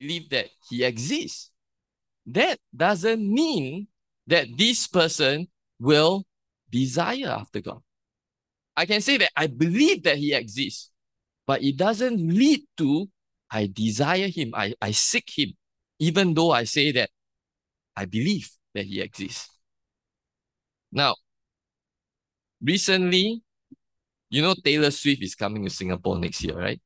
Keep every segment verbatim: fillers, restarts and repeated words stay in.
believe that he exists, that doesn't mean that this person will desire after God. I can say that I believe that he exists, but it doesn't lead to I desire him, I, I seek him, even though I say that I believe that he exists. Now, recently, you know Taylor Swift is coming to Singapore next year, right?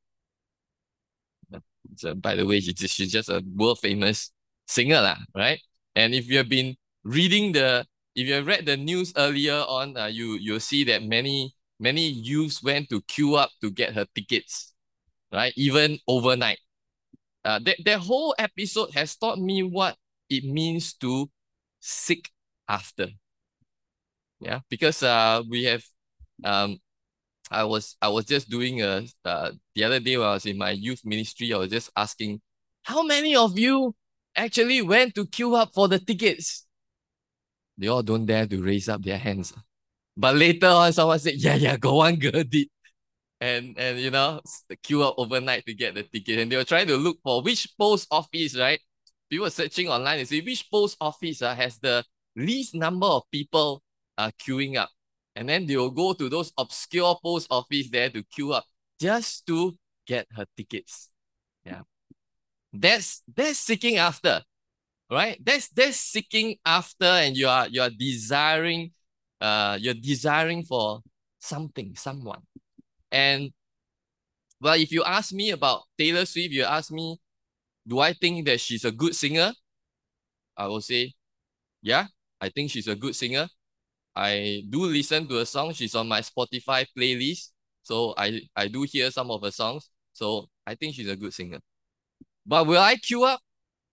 So, by the way, she's just, she's just a world famous singer, lah, right? And if you have been reading the, if you have read the news earlier on, uh, you you'll see that many many youths went to queue up to get her tickets, right? Even overnight. Uh, that that whole episode has taught me what it means to seek after. Yeah, because uh we have um I was I was just doing a uh, the other day when I was in my youth ministry, I was just asking, how many of you actually went to queue up for the tickets? They all don't dare to raise up their hands. But later on, someone said, yeah, yeah, got one girl did. And and you know, queue up overnight to get the ticket. And they were trying to look for which post office, right? People were searching online and say which post office uh, has the least number of people uh, queuing up. And then they will go to those obscure post office there to queue up just to get her tickets. Yeah. That's that's seeking after, right? That's that's seeking after, and you are you are desiring, uh, you're desiring for something, someone. And well, if you ask me about Taylor Swift, you ask me, do I think that she's a good singer? I will say, yeah, I think she's a good singer. I do listen to her song. She's on my Spotify playlist. So I, I do hear some of her songs. So I think she's a good singer. But will I queue up?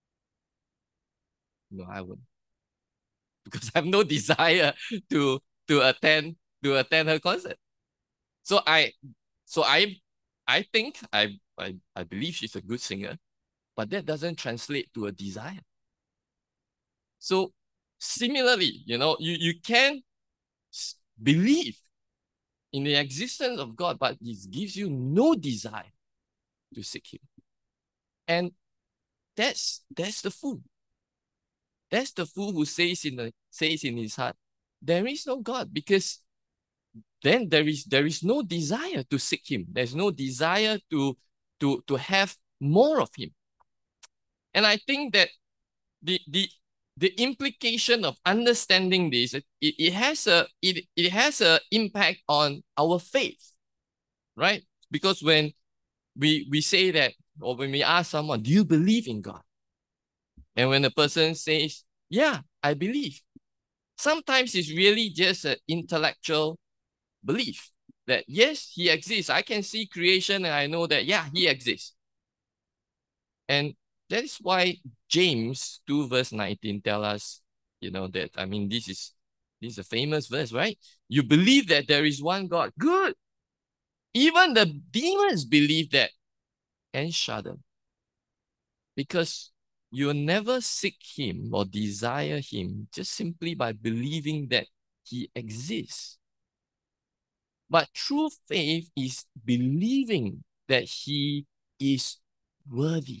No, I won't. Because I have no desire to to attend to attend her concert. So I so I I think I I, I believe she's a good singer, but that doesn't translate to a desire. So similarly, you know, you, you can believe in the existence of God, but it gives you no desire to seek him. And that's that's the fool. That's the fool who says in the says in his heart, there is no God, because then there is there is no desire to seek him. There's no desire to to to have more of him. And I think that the the the implication of understanding this, it, it has a it, it has an impact on our faith, right? Because when we we say that, or when we ask someone, do you believe in God? And when the person says, yeah, I believe, sometimes it's really just an intellectual belief that yes, he exists. I can see creation and I know that, yeah, he exists. And that is why James two verse nineteen tell us, you know, that, I mean, this is, this is a famous verse, right? You believe that there is one God. Good. Even the demons believe that and shudder. Because you'll never seek him or desire him just simply by believing that he exists. But true faith is believing that he is worthy.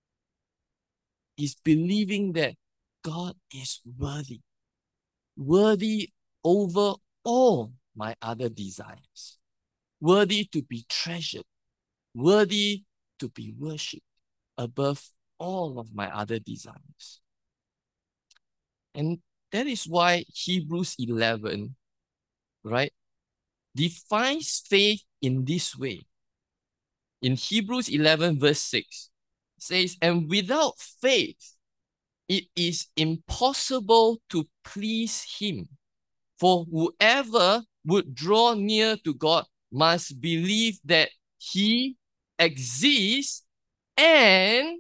Is believing that God is worthy. Worthy over all my other desires. Worthy to be treasured. Worthy to be worshipped above all of my other desires. And that is why Hebrews eleven, right, defines faith in this way. In Hebrews eleven verse six, it says, and without faith, it is impossible to please him. For whoever would draw near to God must believe that he exists and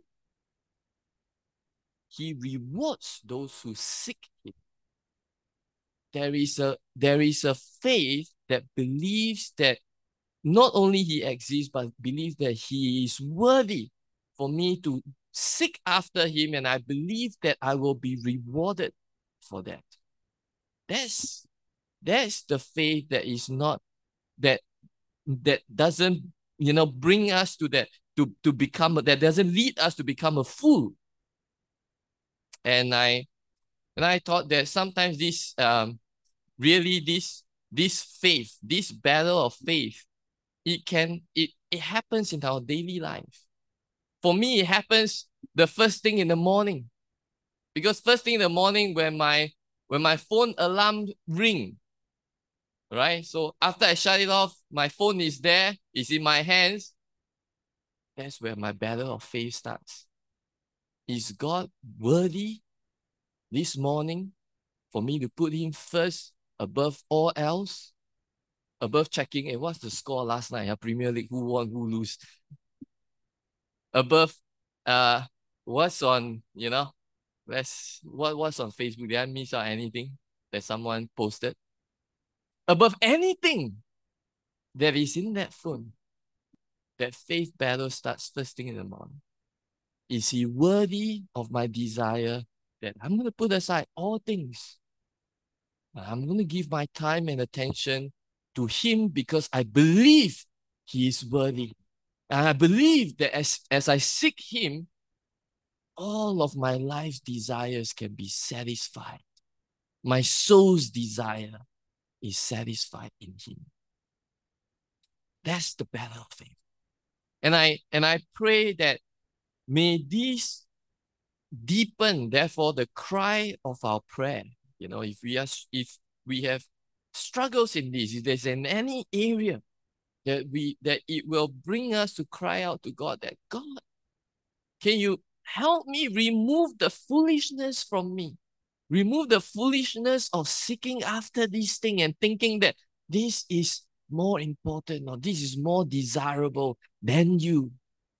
he rewards those who seek him. There is a there is a faith that believes that not only he exists, but believes that he is worthy for me to seek after him, and I believe that I will be rewarded for that. That's that's the faith that is not that that doesn't, you know, bring us to that to, to become, that doesn't lead us to become a fool. And I and I thought that sometimes this um really this this faith, this battle of faith, it can it it happens in our daily life. For me, it happens the first thing in the morning. Because first thing in the morning when my when my phone alarm ring, right? So after I shut it off, my phone is there, it's in my hands. That's where my battle of faith starts. Is God worthy this morning for me to put him first above all else? Above checking, hey, what's the score last night? Uh, Premier League, who won, who lose? Above uh what's on, you know, let's what what's on Facebook? Did I miss out anything that someone posted? Above anything that is in that phone, that faith battle starts first thing in the morning. Is he worthy of my desire that I'm going to put aside all things? I'm going to give my time and attention to him because I believe he is worthy. And I believe that as, as I seek him, all of my life's desires can be satisfied. My soul's desire is satisfied in him. That's the battle of faith. And I and I pray that may this deepen, therefore, the cry of our prayer. You know, if we are if we have struggles in this, if there's in any area that we that it will bring us to cry out to God, that God, can you help me remove the foolishness from me? Remove the foolishness of seeking after this thing and thinking that this is more important or this is more desirable than you.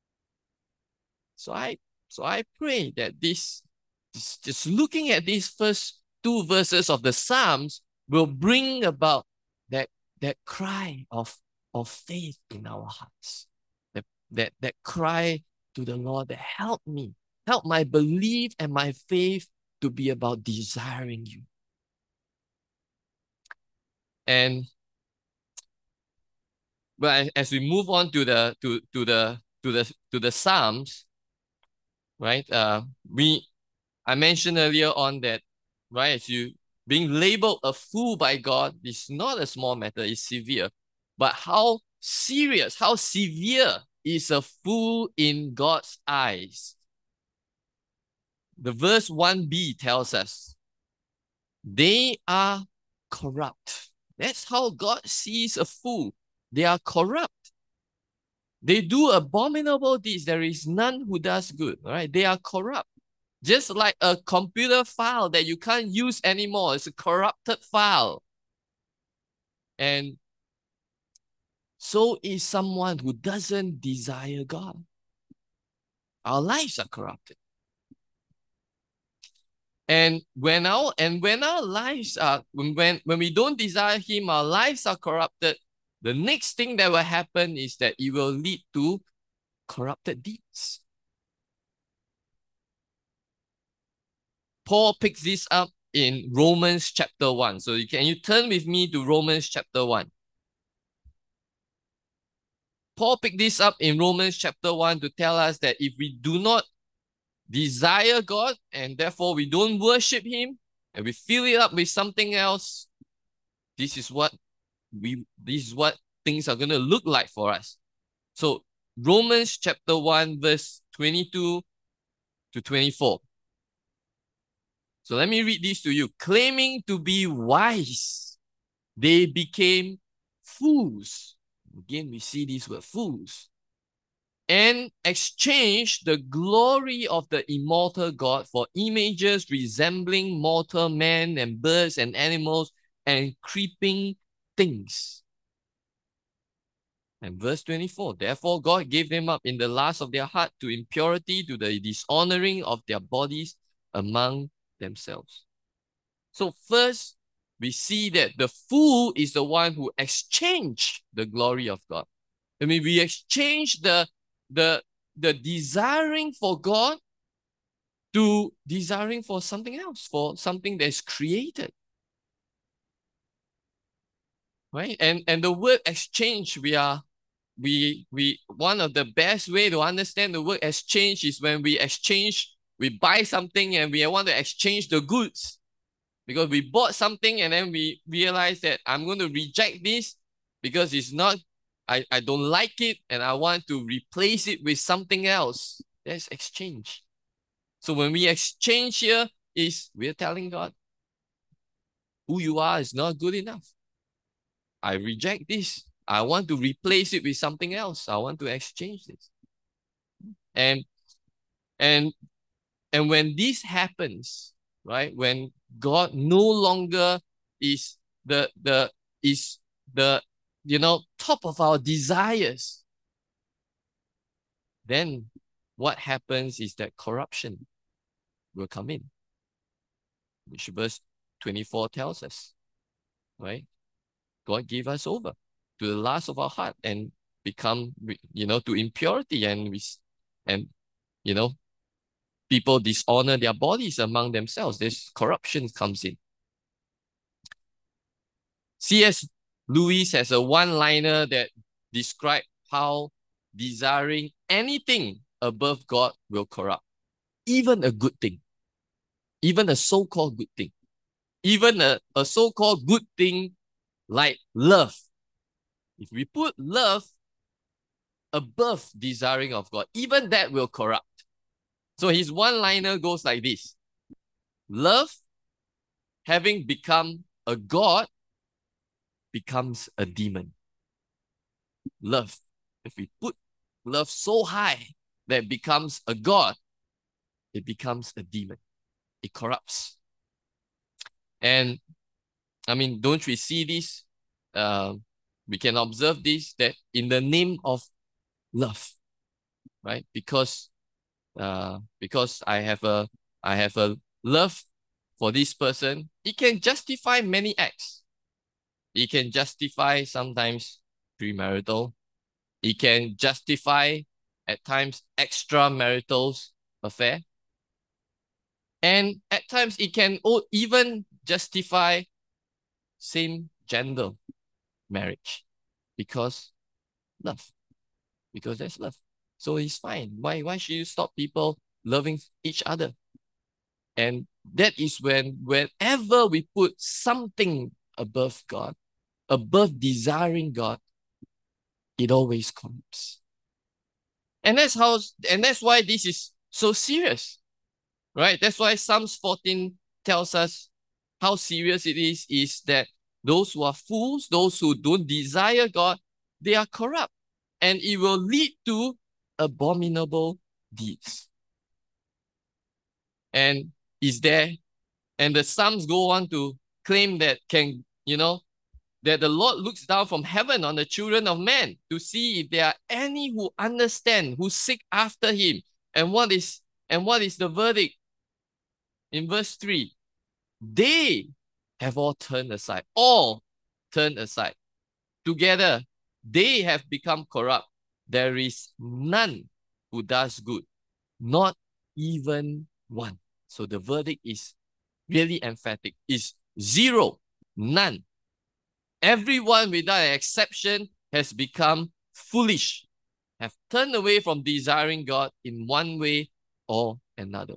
So I so I pray that this just, just looking at these first two verses of the Psalms will bring about that that cry of, of faith in our hearts. That, that that cry to the Lord that help me, help my belief and my faith to be about desiring you. And but as we move on to the to to the to the to the Psalms, right? Uh, we I mentioned earlier on that, right? As you being labeled a fool by God is not a small matter; it's severe. But how serious, how severe is a fool in God's eyes? The verse one b tells us, they are corrupt. That's how God sees a fool. They are corrupt. They do abominable deeds. There is none who does good. Right? They are corrupt. Just like a computer file that you can't use anymore. It's a corrupted file. And so is someone who doesn't desire God. Our lives are corrupted. And when our and when our lives are when, when when we don't desire him, our lives are corrupted. The next thing that will happen is that it will lead to corrupted deeds. Paul picks this up in Romans chapter one. So you can you turn with me to Romans chapter one. Paul picked this up in Romans chapter one to tell us that if we do not desire God and therefore we don't worship him and we fill it up with something else, this is what we this is what things are going to look like for us. So Romans chapter one verse twenty-two to twenty-four. So let me read this to you. Claiming to be wise, they became fools. Again, we see these word fools. And exchanged the glory of the immortal God for images resembling mortal men and birds and animals and creeping things. And verse twenty-four, therefore God gave them up in the lust of their heart to impurity, to the dishonoring of their bodies among themselves. So first, we see that the fool is the one who exchanged the glory of God. I mean, we exchange the, the, the desiring for God to desiring for something else, for something that's created. Right? And, and the word exchange, we are we we one of the best way to understand the word exchange is when we exchange, we buy something and we want to exchange the goods. Because we bought something and then we realize that I'm going to reject this because it's not, I, I don't like it and I want to replace it with something else. That's exchange. So when we exchange here, is we're telling God, who you are is not good enough. I reject this. I want to replace it with something else. I want to exchange this. And and and when this happens, right? When God no longer is the the is the you know top of our desires, then what happens is that corruption will come in, which verse twenty-four tells us, right? God gave us over to the lust of our heart and become, you know, to impurity, and we and you know people dishonor their bodies among themselves. This corruption comes in. C S Lewis has a one-liner that describes how desiring anything above God will corrupt, even a good thing, even a so-called good thing, even a, a so-called good thing like love. If we put love above desiring of God, even that will corrupt. So his one-liner goes like this: love, having become a god, becomes a demon. Love, if we put love so high that it becomes a god, it becomes a demon. It corrupts. And I mean, don't we see this? Uh, we can observe this, that in the name of love, right? Because uh, because I have a I have a love for this person, it can justify many acts. It can justify sometimes premarital. It can justify at times extramarital affair. And at times it can even justify same gender marriage because love. Because there's love. So it's fine. Why, why should you stop people loving each other? And that is when whenever we put something above God, above desiring God, it always comes. And that's how, and that's why this is so serious, right? That's why Psalms fourteen tells us how serious it is, is that those who are fools, those who don't desire God, they are corrupt, and it will lead to abominable deeds. And is there, and the Psalms go on to claim that can, you know, that the Lord looks down from heaven on the children of men to see if there are any who understand, who seek after him. And what is, and what is the verdict? In verse three, they have all turned aside, all turned aside. Together, they have become corrupt. There is none who does good, not even one. So the verdict is really emphatic, is zero, none. Everyone without an exception has become foolish, have turned away from desiring God in one way or another.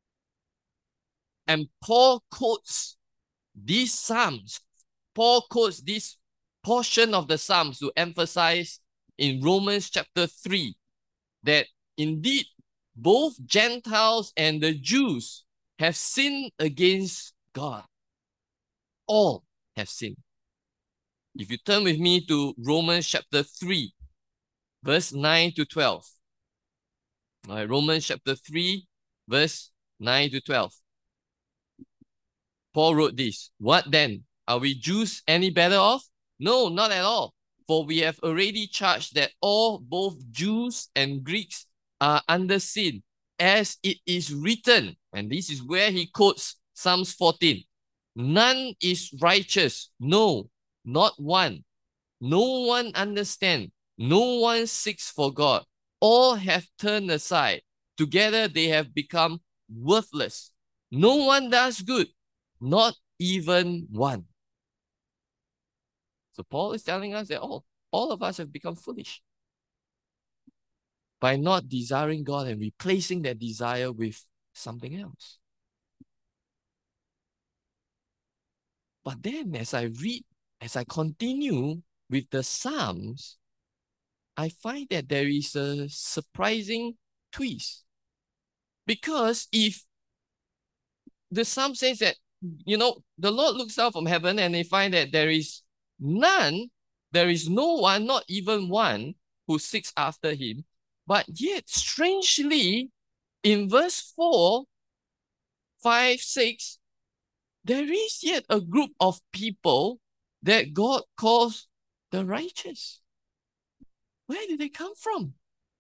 And Paul quotes these Psalms, Paul quotes this portion of the Psalms to emphasize in Romans chapter three that indeed both Gentiles and the Jews have sinned against God. All have sinned. If you turn with me to Romans chapter three, verse nine to twelve. All right, Romans chapter three, verse nine to twelve. Paul wrote this: what then? Are we Jews any better off? No, not at all. For we have already charged that all, both Jews and Greeks, are under sin, as it is written. And this is where he quotes Psalms fourteen. None is righteous, no, not one. No one understands. No one seeks for God. All have turned aside. Together they have become worthless. No one does good, not even one. So Paul is telling us that all, all of us have become foolish. by not desiring God and replacing that desire with something else. But then as I read, as I continue with the Psalms, I find that there is a surprising twist. Because if the Psalm says that, you know, the Lord looks down from heaven and they find that there is none, there is no one, not even one, who seeks after him. But yet, strangely, in verse four, five, six, there is yet a group of people that God calls the righteous. Where did they come from?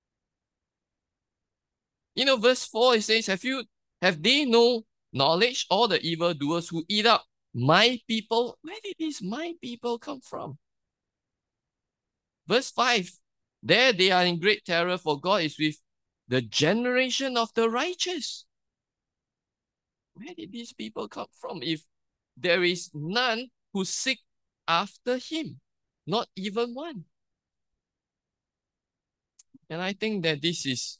You know, verse four, it says, Have you have they no knowledge, all the evildoers who eat up my people? Where did these my people come from? Verse five, there they are in great terror, for God is with the generation of the righteous. Where did these people come from if there is none who seek after him? Not even one. And I think that this is,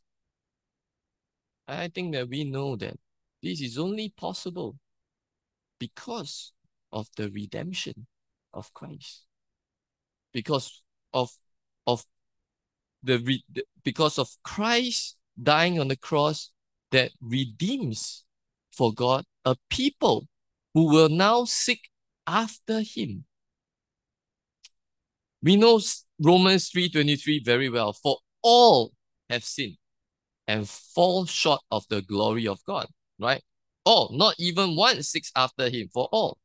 I think that we know that this is only possible because of the redemption of Christ. Because of, of the, re, because of Christ dying on the cross that redeems for God a people who will now seek after him. We know Romans three twenty-three very well. For all have sinned and fall short of the glory of God, right? All, not even one seeks after him, for all.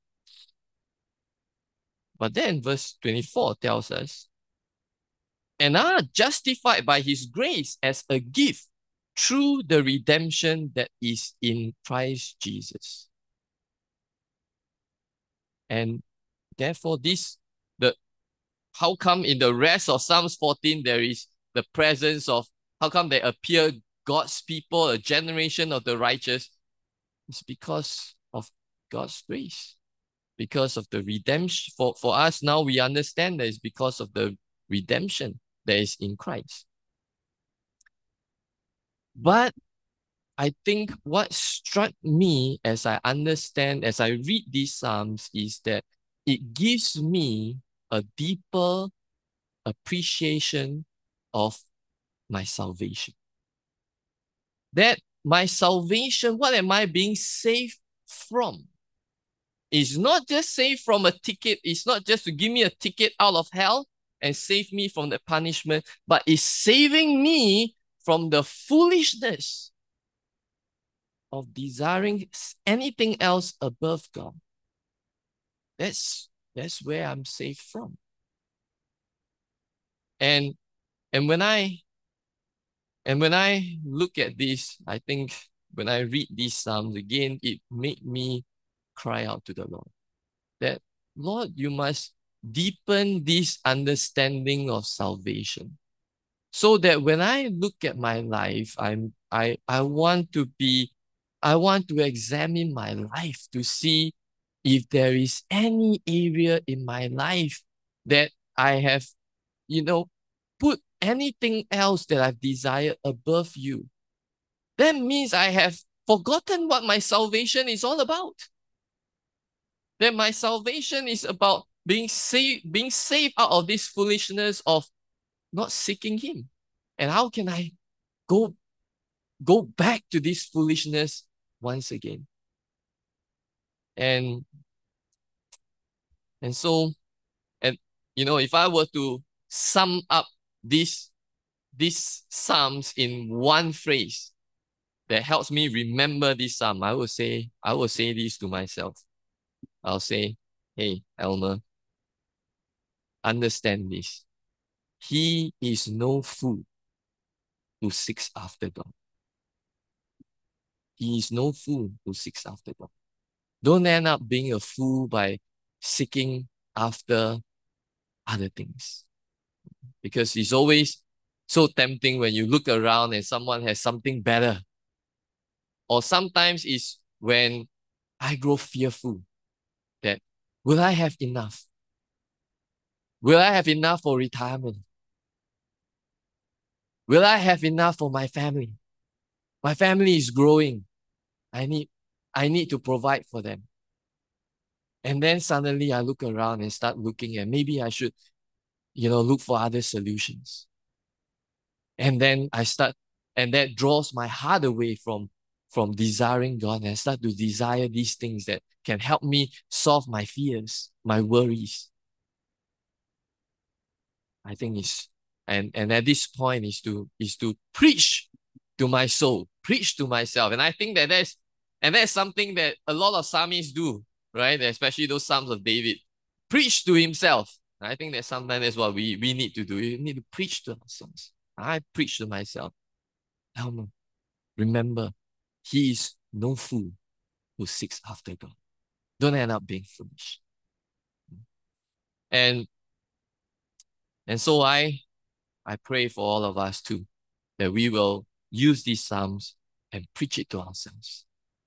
But then verse twenty-four tells us, and are justified by his grace as a gift through the redemption that is in Christ Jesus. And therefore this, the how come in the rest of Psalms fourteen there is the presence of, how come they appear God's people, a generation of the righteous? It's because of God's grace. Because of the redemption. For, for us now, we understand that it's because of the redemption that is in Christ. But I think what struck me as I understand, as I read these Psalms, is that it gives me a deeper appreciation of my salvation. That my salvation, what am I being saved from? It's not just saved from a ticket. It's not just to give me a ticket out of hell and save me from the punishment, but it's saving me from the foolishness of desiring anything else above God. That's, that's where I'm saved from. And, and when I And when I look at this, I think when I read these Psalms again, it made me cry out to the Lord. That, Lord, you must deepen this understanding of salvation. So that when I look at my life, I'm I I want to be, I want to examine my life to see if there is any area in my life that I have, you know, put anything else that I've desired above you. That means I have forgotten what my salvation is all about. That my salvation is about being saved, being saved out of this foolishness of not seeking him. And how can I go, go back to this foolishness once again? And, and so, and you know, if I were to sum up this these Psalms in one phrase that helps me remember this Psalm, I will say, I will say this to myself. I'll say, hey, Elmer, understand this. He is no fool who seeks after God. He is no fool who seeks after God. Don't end up being a fool by seeking after other things. Because it's always so tempting when you look around and someone has something better. Or sometimes it's when I grow fearful that, will I have enough? Will I have enough for retirement? Will I have enough for my family? My family is growing. I need, I need to provide for them. And then suddenly I look around and start looking at maybe I should, you know, look for other solutions. And then I start, and that draws my heart away from, from desiring God, and I start to desire these things that can help me solve my fears, my worries. I think it's, and, and at this point is to, is to preach to my soul, preach to myself. And I think that that's, and that's something that a lot of psalmists do, right? Especially those Psalms of David. Preach to himself. I think that sometimes that's what we, we need to do. We need to preach to ourselves. I preach to myself. Elmer, remember, he is no fool who seeks after God. Don't end up being foolish. And and so I I pray for all of us too, that we will use these psalms and preach it to ourselves.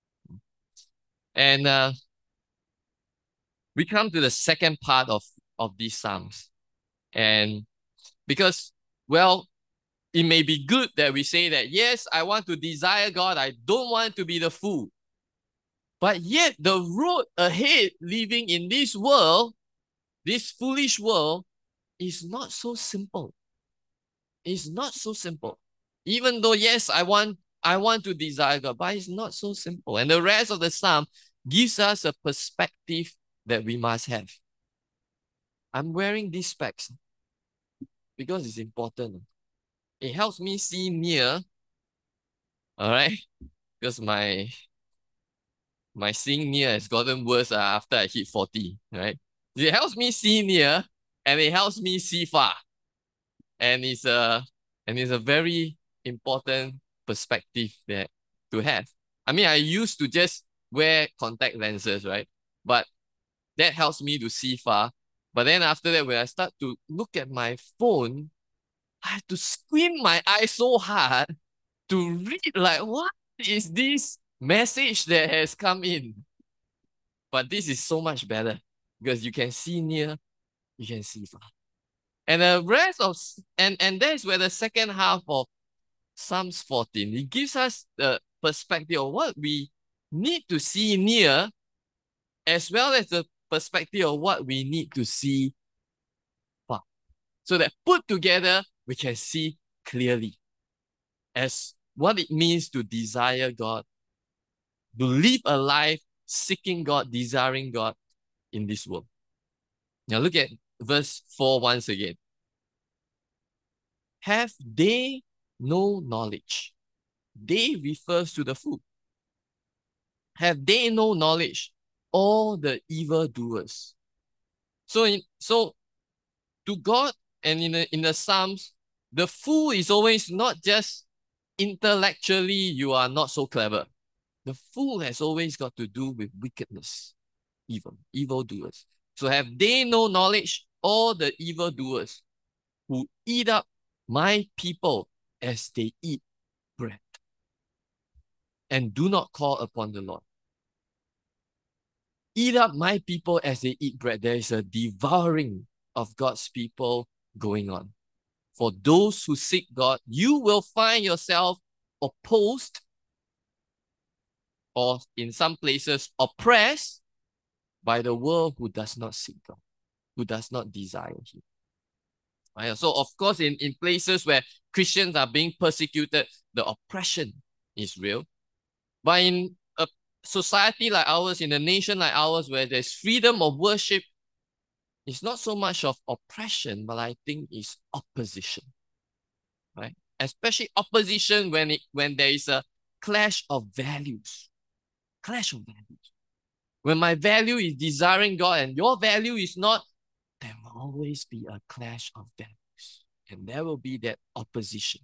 And uh, we come to the second part of, of these psalms. And because, well, it may be good that we say that, yes, I want to desire God. I don't want to be the fool. But yet the road ahead living in this world, this foolish world, is not so simple. It's not so simple. Even though, yes, I want I want to desire God, but it's not so simple. And the rest of the psalm gives us a perspective that we must have. I'm wearing these specs because it's important. It helps me see near, all right? Because my my seeing near has gotten worse uh, after I hit forty, right? It helps me see near and it helps me see far. And it's a and it's a very important perspective that to have. I mean, I used to just wear contact lenses, right? But that helps me to see far. But then after that, when I start to look at my phone, I have to squint my eyes so hard to read like, what is this message that has come in? But this is so much better because you can see near, you can see far. And the rest of, and, and that's where the second half of Psalms fourteen, it gives us the perspective of what we need to see near, as well as the perspective of what we need to see far. So that put together, we can see clearly as what it means to desire God, to live a life seeking God, desiring God in this world. Now look at verse four once again. Have they no knowledge? They refers to the fool. Have they no knowledge? All the evildoers. So in so to God and in the in the Psalms, the fool is always not just intellectually you are not so clever. The fool has always got to do with wickedness, evil, evildoers. So have they no knowledge? All the evildoers who eat up my people as they eat bread and do not call upon the Lord. Eat up my people as they eat bread. There is a devouring of God's people going on. For those who seek God, you will find yourself opposed, or in some places oppressed, by the world who does not seek God, who does not desire Him. Right? So of course, in, in places where Christians are being persecuted, the oppression is real. But in a society like ours, in a nation like ours, where there's freedom of worship, it's not so much of oppression, but I think it's opposition. Right? Especially opposition when it when there is a clash of values. Clash of values. When my value is desiring God and your value is not, there will always be a clash of values. And there will be that opposition.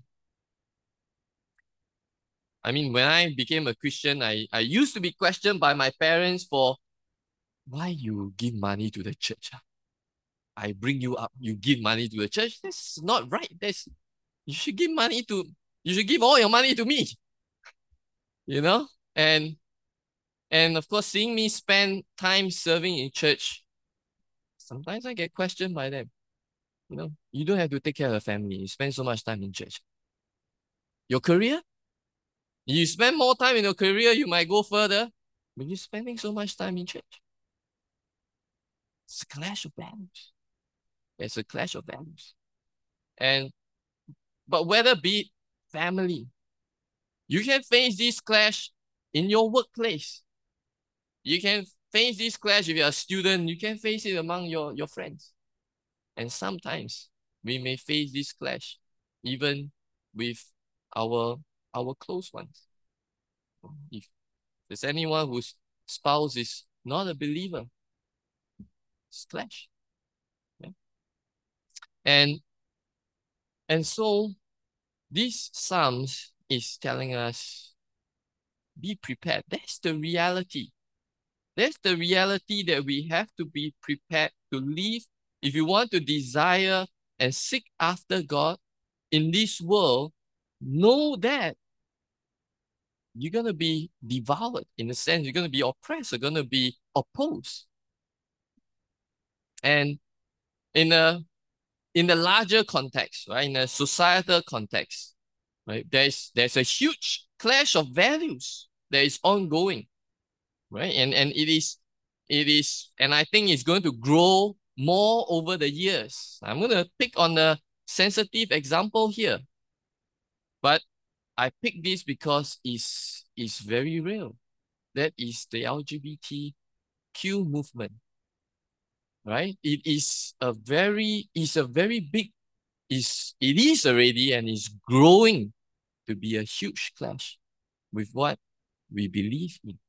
I mean, when I became a Christian, I, I used to be questioned by my parents for why you give money to the church. I bring you up, you give money to the church. That's not right. That's you should give money to you should give all your money to me. You know? And and of course, seeing me spend time serving in church, sometimes I get questioned by them. You know, you don't have to take care of the family. You spend so much time in church. Your career? You spend more time in your career, you might go further, but you're spending so much time in church. It's a clash of values. It's a clash of values. And but whether be it family, you can face this clash in your workplace. You can face this clash if you're a student, you can face it among your, your friends. And sometimes we may face this clash even with our our close ones. If there's anyone whose spouse is not a believer, it's clash. Yeah? And and so this Psalms is telling us, be prepared. That's the reality. That's the reality that we have to be prepared to live. If you want to desire and seek after God in this world, know that you're going to be devoured in a sense. You're going to be oppressed. You're going to be opposed. And in a in the larger context, right, in a societal context, right, there's there's a huge clash of values that is ongoing, right? And and it is it is, and I think it's going to grow more over the years. I'm going to pick on a sensitive example here, but I pick this because it's, it's very real. That is the L G B T Q movement, right? It is a very, it's a very big, is it is already and is growing to be a huge clash with what we believe in.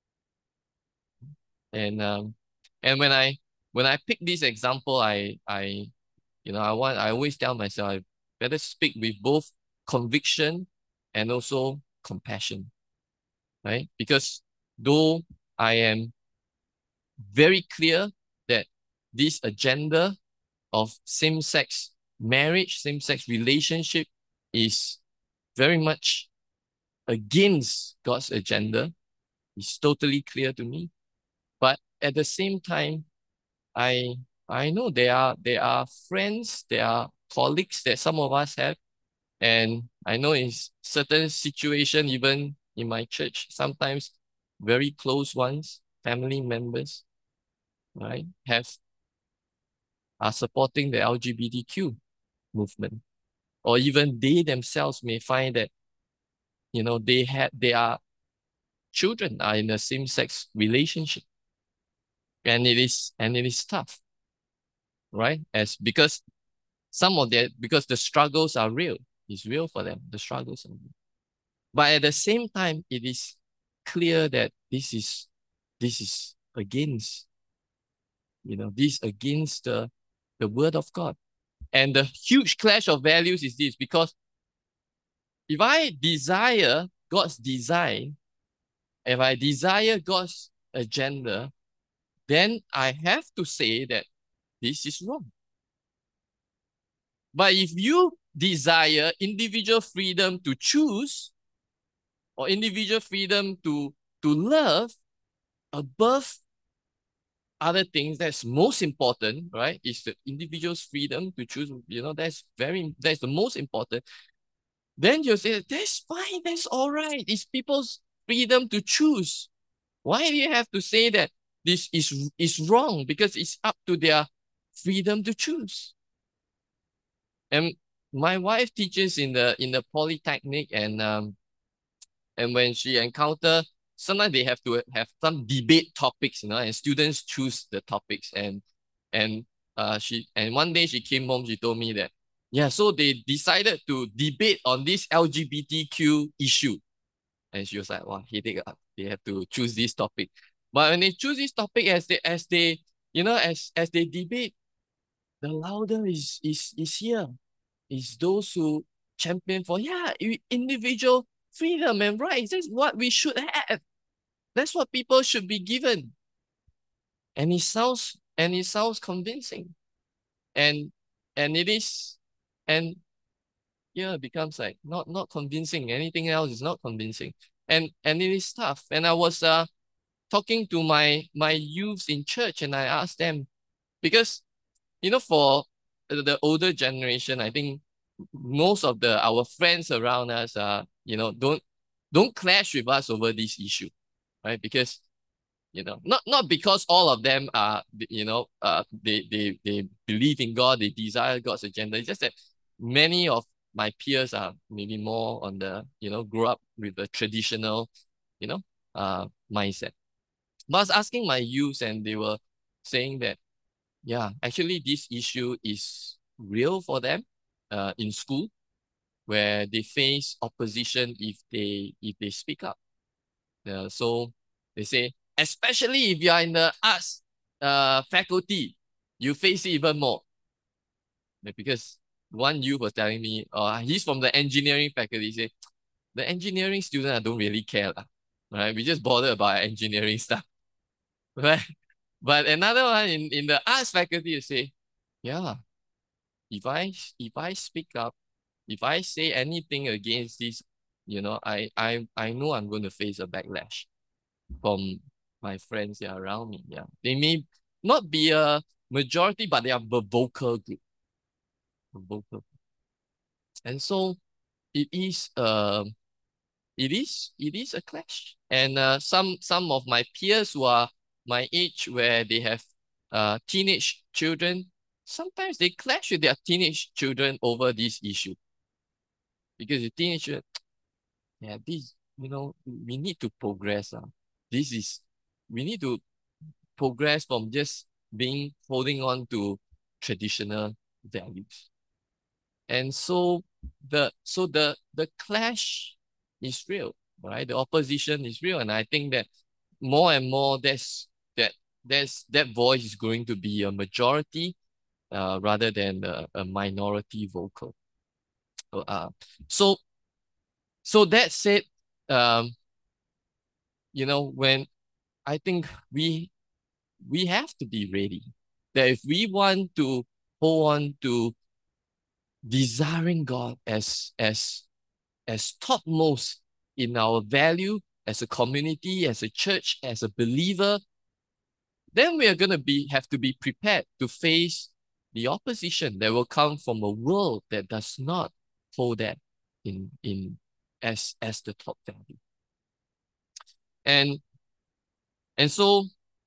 And um, and when I when I pick this example, I I you know I want I always tell myself I better speak with both conviction and also compassion, right? Because though I am very clear that this agenda of same-sex marriage, same-sex relationship is very much against God's agenda. It's totally clear to me. But at the same time, I I know there are there are friends, there are colleagues that some of us have, and I know in certain situation, even in my church, sometimes very close ones, family members, right, have are supporting the L G B T Q movement, or even they themselves may find that, you know, they had they are children are in a same-sex relationship, and it is and it is tough, right? As because some of that because the struggles are real. It's real for them. The struggles are real. But at the same time, it is clear that this is this is against, you know, this against the the word of God. And the huge clash of values is this, because if I desire God's design, if I desire God's agenda, then I have to say that this is wrong. But if you desire individual freedom to choose, or individual freedom to, to love above other things, that's most important, right? Is the individual's freedom to choose, you know, that's very, that's the most important. Then you say, that's fine, that's all right. It's people's freedom to choose. Why do you have to say that this is, is wrong? Because it's up to their freedom to choose. And my wife teaches in the in the polytechnic, and um and when she encounter, sometimes they have to have some debate topics, you know, and students choose the topics. And and uh she and one day she came home, she told me that, yeah, so they decided to debate on this L G B T Q issue. And she was like, wow, headache, they have to choose this topic. But when they choose this topic, as they as they, you know, as as they debate, the louder is is is here. Is those who champion for, yeah, individual freedom and rights. That's what we should have. That's what people should be given. And it sounds and it sounds convincing. And and it is, and yeah, it becomes like not not convincing. Anything else is not convincing. And and it is tough. And I was uh talking to my my youths in church, and I asked them, because, you know, for the older generation, I think most of the our friends around us are, you know, don't don't clash with us over this issue, right? Because you know, not not because all of them are, you know, uh, they they they believe in God, they desire God's agenda. It's just that many of my peers are maybe more on the, you know, grow up with the traditional, you know, uh, mindset. But I was asking my youth, and they were saying that, yeah, actually, this issue is real for them, uh, in school, where they face opposition if they if they speak up. Uh, so they say, especially if you are in the arts uh, faculty, you face it even more. Because one youth was telling me, uh, he's from the engineering faculty. He said, the engineering students, I don't really care. lah. Right? We just bother about engineering stuff. Right? But another one in, in the arts faculty, you say, yeah, if I if I speak up, if I say anything against this, you know, I I I know I'm going to face a backlash from my friends, yeah, around me. Yeah, they may not be a majority, but they are the vocal group, a vocal. And so it is uh it is it is a clash. And uh, some some of my peers who are my age, where they have uh teenage children, sometimes they clash with their teenage children over this issue, because the teenage children, yeah, this, you know, we need to progress. Uh. This is we need to progress from just being holding on to traditional values. And so the so the the clash is real, right? The opposition is real. And I think that more and more that's that that's that voice is going to be a majority, uh, rather than a, a minority vocal. So, uh, so so that said, um, you know, when I think we we have to be ready, that if we want to hold on to desiring God as as as topmost in our value as a community, as a church, as a believer, then we are gonna be have to be prepared to face the opposition that will come from a world that does not hold that in in as as the top value. And and so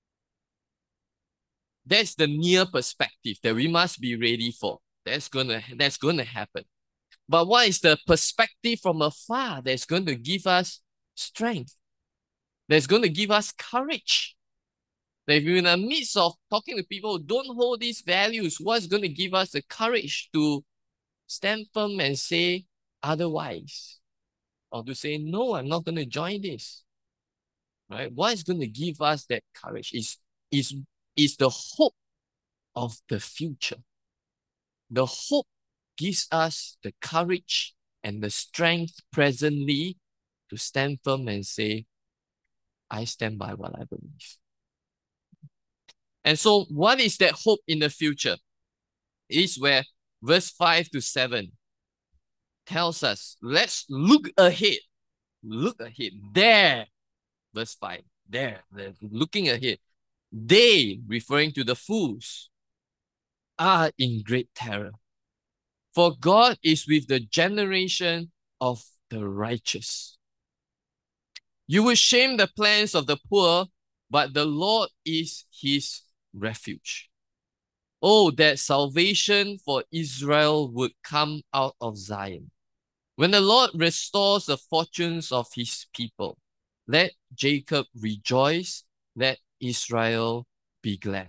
that's the near perspective that we must be ready for. That's gonna that's gonna happen. But what is the perspective from afar that's going to give us strength? That's going to give us courage. That if we're in the midst of talking to people who don't hold these values, what's going to give us the courage to stand firm and say otherwise? Or to say, no, I'm not going to join this. Right? What is going to give us that courage is, is, is the hope of the future. The hope gives us the courage and the strength presently to stand firm and say, I stand by what I believe. And so, what is that hope in the future? Is where verse five to seven tells us, let's look ahead. Look ahead. There, verse five. There, there, looking ahead. They, referring to the fools, are in great terror. For God is with the generation of the righteous. You will shame the plans of the poor, but the Lord is his refuge. Oh, that salvation for Israel would come out of Zion. When the Lord restores the fortunes of his people, let Jacob rejoice, let Israel be glad.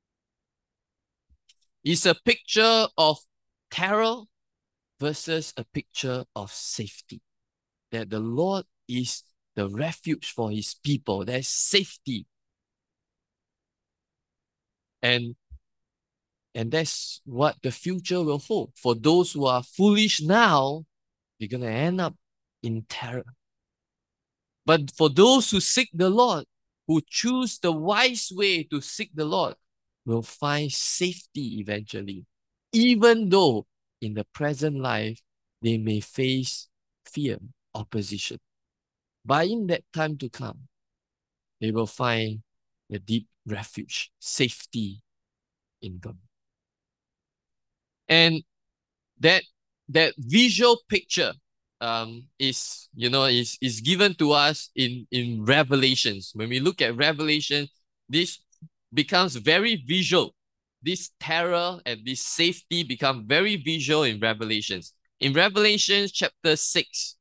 It's a picture of terror versus a picture of safety. That the Lord is the refuge for his people. There's safety. And, and that's what the future will hold. For those who are foolish now, they're going to end up in terror. But for those who seek the Lord, who choose the wise way to seek the Lord, will find safety eventually, even though in the present life they may face fear, opposition. But in that time to come, they will find the deep refuge, safety in God. And that that visual picture um, is, you know, is, is given to us in, in Revelations. When we look at Revelation, this becomes very visual. This terror and this safety become very visual in Revelations. In Revelation chapter six,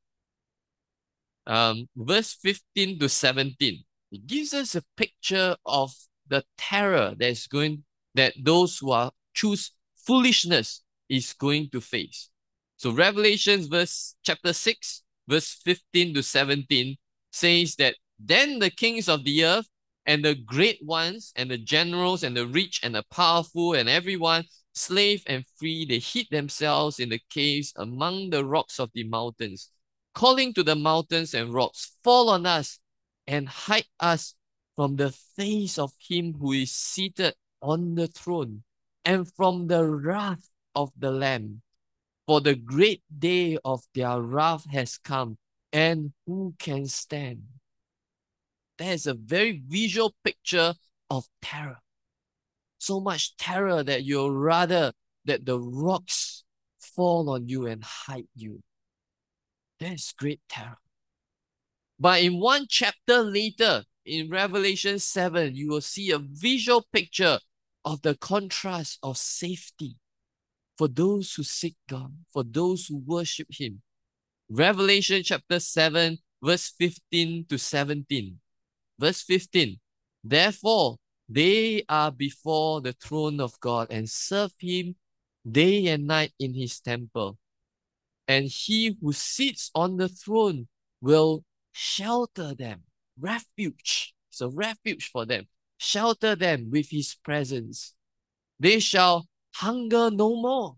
um, verse fifteen to seventeen, it gives us a picture of the terror that is going, that those who are choose foolishness is going to face. So Revelations verse chapter six, verse fifteen to seventeen says that then the kings of the earth and the great ones and the generals and the rich and the powerful and everyone, slave and free, they hid themselves in the caves among the rocks of the mountains, calling to the mountains and rocks, fall on us and hide us from the face of him who is seated on the throne and from the wrath of the Lamb. For the great day of their wrath has come, and who can stand? That is a very visual picture of terror. So much terror that you'll rather that the rocks fall on you and hide you. That is great terror. But in one chapter later, in Revelation seven, you will see a visual picture of the contrast of safety for those who seek God, for those who worship Him. Revelation chapter seven, verse fifteen to seventeen. Verse fifteen, therefore, they are before the throne of God and serve Him day and night in His temple. And He who sits on the throne will shelter them, refuge. So refuge for them, shelter them with His presence. They shall hunger no more.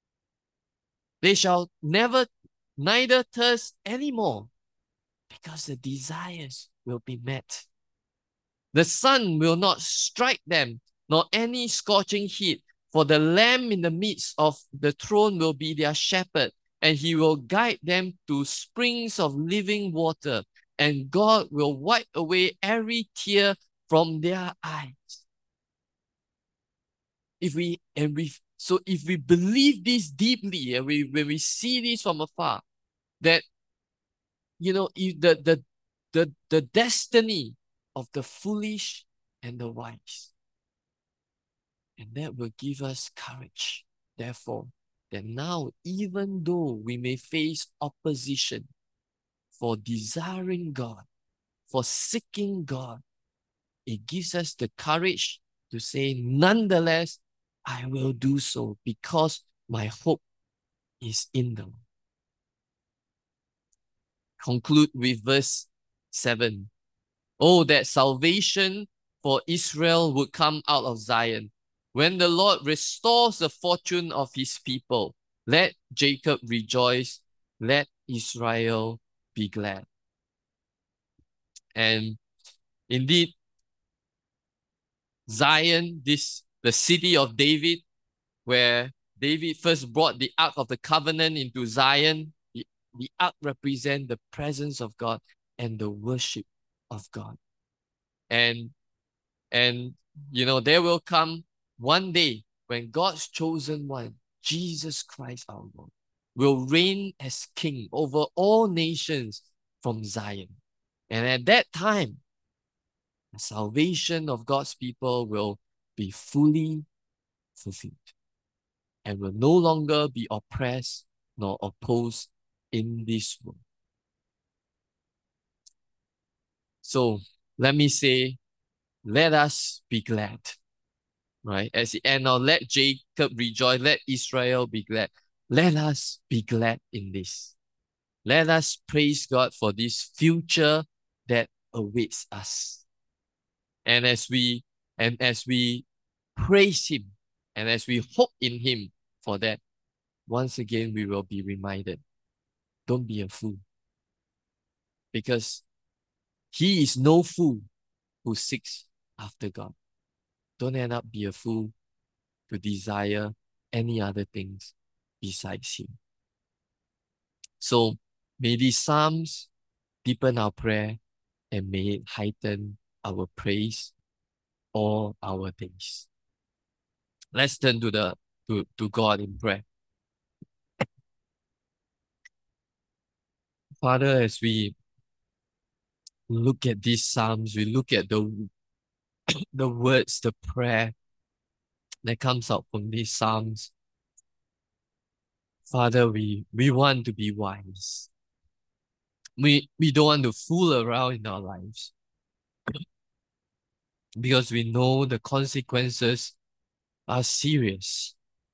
They shall never, neither thirst anymore, because the desires will be met. The sun will not strike them, nor any scorching heat, for the Lamb in the midst of the throne will be their shepherd, and He will guide them to springs of living water, and God will wipe away every tear from their eyes. If we and we so if we believe this deeply, and we when we see this from afar, that you know, if the the the the destiny of the foolish and the wise, and that will give us courage. Therefore, that now, even though we may face opposition for desiring God, for seeking God, it gives us the courage to say, nonetheless, I will do so because my hope is in the Lord. Conclude with verse seven. Oh, that salvation for Israel would come out of Zion. When the Lord restores the fortune of His people, let Jacob rejoice, let Israel be glad. And indeed, Zion, this the city of David, where David first brought the Ark of the Covenant into Zion. The, the Ark represents the presence of God and the worship of God. And, and you know, there will come one day when God's chosen one, Jesus Christ our Lord, will reign as king over all nations from Zion. And at that time, the salvation of God's people will be fully fulfilled and will no longer be oppressed nor opposed in this world. So let me say, let us be glad, right? As the end, now let Jacob rejoice, let Israel be glad. Let us be glad in this. Let us praise God for this future that awaits us. And as we and as we praise Him and as we hope in Him for that, once again we will be reminded, don't be a fool. Because He is no fool who seeks after God. Don't end up be a fool to desire any other things besides Him. So may these Psalms deepen our prayer and may it heighten our praise all our days. Let's turn to the to, to God in prayer. Father, as we look at these Psalms, we look at the, the words, the prayer that comes out from these Psalms. Father, we, we want to be wise. We, we don't want to fool around in our lives because we know the consequences are serious.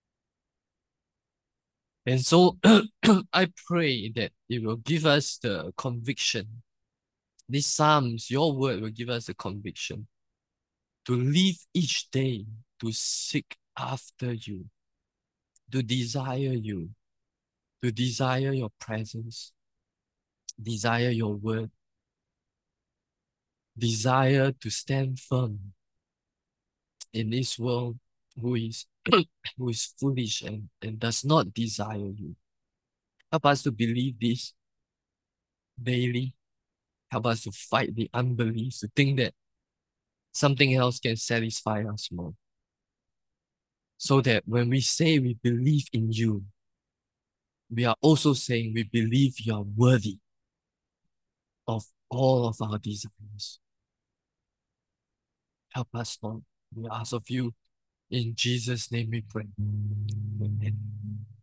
And so I pray that it will give us the conviction. These Psalms, your word will give us the conviction to live each day to seek after you, to desire you, to desire your presence, desire your word, desire to stand firm in this world who is who is foolish and, and does not desire you. Help us to believe this daily. Help us to fight the unbelief, to think that something else can satisfy us more. So that when we say we believe in you, we are also saying we believe you are worthy of all of our desires. Help us, Lord. We ask of you. In Jesus' name we pray. Amen.